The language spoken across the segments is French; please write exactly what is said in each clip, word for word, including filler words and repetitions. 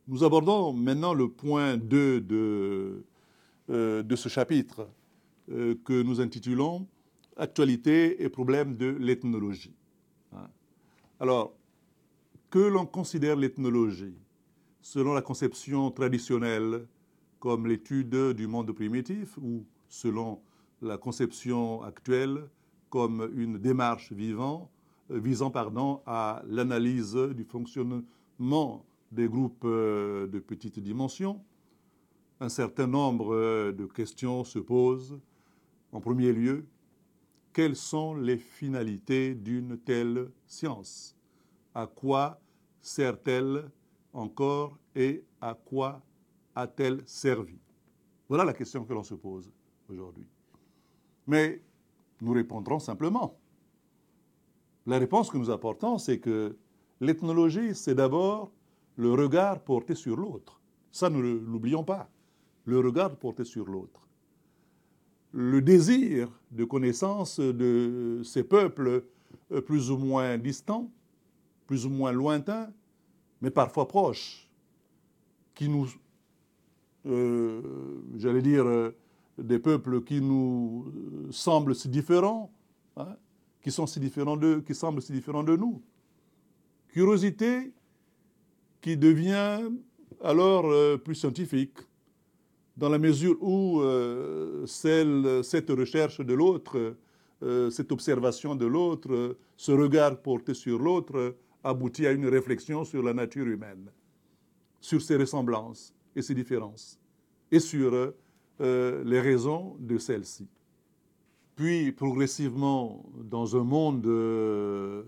Nous abordons maintenant le point deux de, euh, de ce chapitre euh, que nous intitulons « Actualité et problèmes de l'ethnologie ». Alors, que l'on considère l'ethnologie selon la conception traditionnelle comme l'étude du monde primitif ou selon la conception actuelle comme une démarche vivant, euh, visant pardon, à l'analyse du fonctionnement des groupes euh, de petites dimensions, un certain nombre euh, de questions se posent. En premier lieu, quelles sont les finalités d'une telle science? À quoi sert-elle encore et à quoi a-t-elle servi? Voilà la question que l'on se pose aujourd'hui. Mais nous répondrons simplement. La réponse que nous apportons, c'est que l'ethnologie, c'est d'abord le regard porté sur l'autre. Ça, ne l'oublions pas. Le regard porté sur l'autre. Le désir de connaissance de ces peuples plus ou moins distants, plus ou moins lointains, mais parfois proches, qui nous, euh, j'allais dire, euh, des peuples qui nous semblent si différents, hein, qui sont si différents de, qui semblent si différents de nous. Curiosité qui devient alors euh, plus scientifique, dans la mesure où euh, celle, cette recherche de l'autre, euh, cette observation de l'autre, euh, ce regard porté sur l'autre, euh, aboutit à une réflexion sur la nature humaine, sur ses ressemblances et ses différences, et sur euh, les raisons de celles-ci. Puis, progressivement, dans un monde, euh,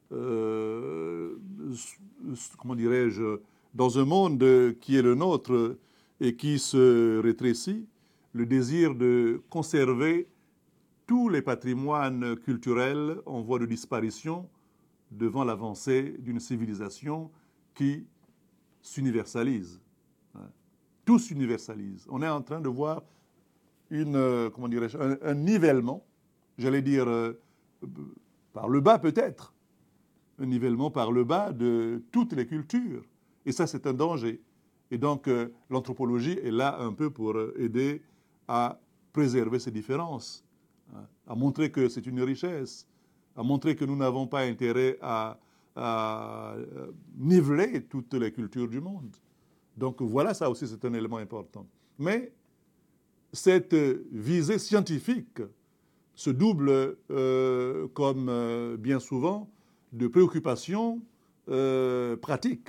euh, comment dirais-je, dans un monde qui est le nôtre et qui se rétrécit, le désir de conserver tous les patrimoines culturels en voie de disparition devant l'avancée d'une civilisation qui s'universalise. Tout s'universalise. On est en train de voir une, comment dirais-je, un, un nivellement, j'allais dire euh, par le bas peut-être, un nivellement par le bas de toutes les cultures. Et ça, c'est un danger. Et donc, euh, l'anthropologie est là un peu pour aider à préserver ces différences, hein, à montrer que c'est une richesse, à montrer que nous n'avons pas intérêt à, à niveler toutes les cultures du monde. Donc voilà, ça aussi, c'est un élément important. Mais cette visée scientifique se double, euh, comme euh, bien souvent, de préoccupations euh, pratiques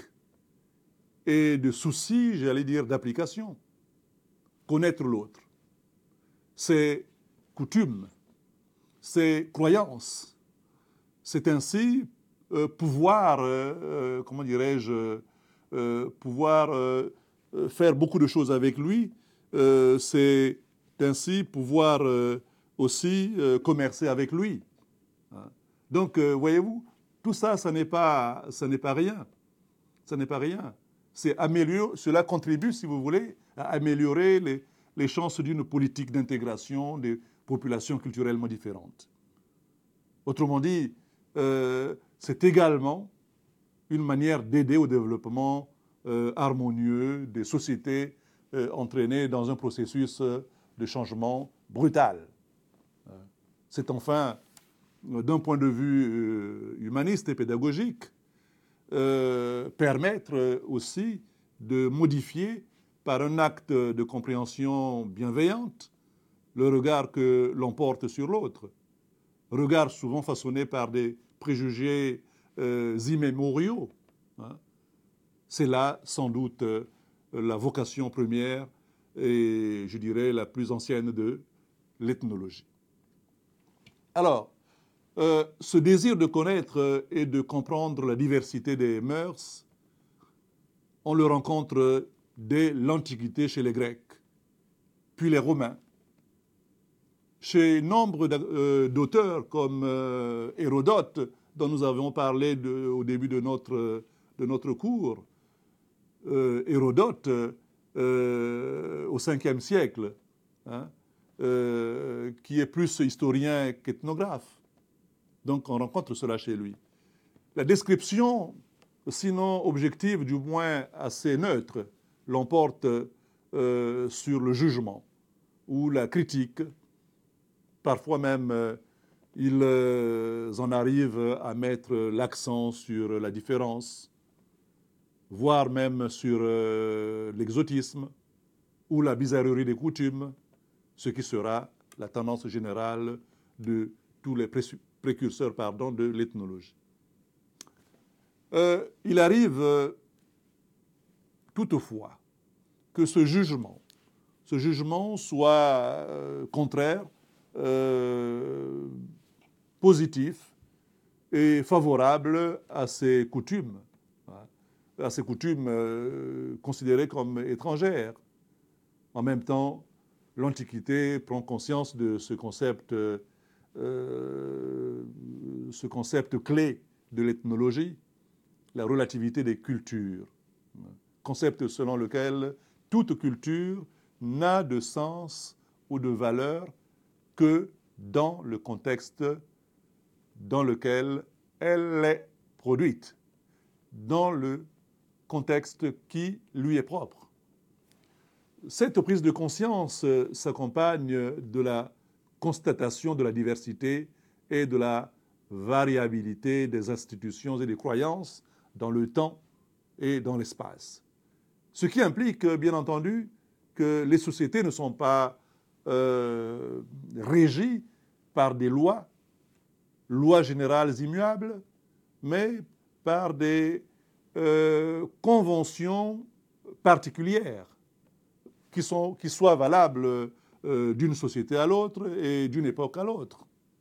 et de soucis, j'allais dire, d'application. Connaître l'autre, ses coutumes, ses croyances. C'est ainsi euh, pouvoir, euh, comment dirais-je, euh, pouvoir euh, faire beaucoup de choses avec lui. Euh, c'est ainsi pouvoir euh, aussi euh, commercer avec lui. Hein. Donc, euh, voyez-vous, tout ça, ça n'est pas, ça n'est pas rien. Ça n'est pas rien. C'est améliorer, cela contribue, si vous voulez, à améliorer les, les chances d'une politique d'intégration des populations culturellement différentes. Autrement dit, euh, c'est également une manière d'aider au développement euh, harmonieux des sociétés euh, entraînées dans un processus de changement brutal. C'est enfin, d'un point de vue euh, humaniste et pédagogique, euh, permettre aussi de modifier par un acte de compréhension bienveillante le regard que l'on porte sur l'autre. Regard souvent façonné par des préjugés euh, immémoriaux. Hein. C'est là, sans doute, euh, la vocation première et, je dirais, la plus ancienne de l'ethnologie. Alors, euh, ce désir de connaître et de comprendre la diversité des mœurs, on le rencontre dès l'Antiquité chez les Grecs, puis les Romains. Chez nombre d'auteurs comme euh, Hérodote, dont nous avons parlé de, au début de notre, de notre cours, euh, Hérodote, euh, au cinquième siècle, hein, euh, qui est plus historien qu'ethnographe. Donc on rencontre cela chez lui. La description sinon objective, du moins assez neutre, l'emporte euh, sur le jugement ou la critique. Parfois même, euh, ils euh, en arrivent à mettre l'accent sur la différence, voire même sur euh, l'exotisme ou la bizarrerie des coutumes, ce qui sera la tendance générale de tous les précurseurs pardon, de l'ethnologie. Euh, il arrive euh, toutefois que ce jugement, ce jugement soit euh, contraire, euh, positif et favorable à ces coutumes, hein, à ces coutumes euh, considérées comme étrangères. En même temps, l'Antiquité prend conscience de ce concept, euh, ce concept clé de l'ethnologie, la relativité des cultures, concept selon lequel toute culture n'a de sens ou de valeur que dans le contexte dans lequel elle est produite, dans le contexte qui lui est propre. Cette prise de conscience s'accompagne de la constatation de la diversité et de la variabilité des institutions et des croyances dans le temps et dans l'espace. Ce qui implique, bien entendu, que les sociétés ne sont pas euh, régies par des lois, lois générales immuables, mais par des euh, conventions particulières qui, sont, qui soient valables euh, d'une société à l'autre et d'une époque à l'autre.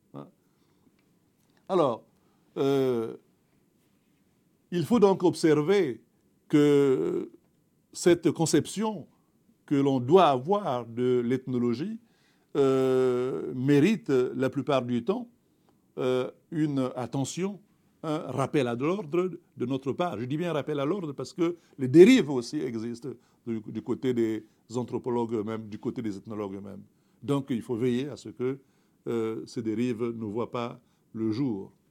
Alors, euh, il faut donc observer que cette conception que l'on doit avoir de l'ethnologie euh, mérite la plupart du temps euh, une attention, un rappel à l'ordre de notre part. Je dis bien rappel à l'ordre parce que les dérives aussi existent du, du côté des anthropologues eux-mêmes, du côté des ethnologues eux-mêmes. Donc il faut veiller à ce que euh, ces dérives ne voient pas le jour.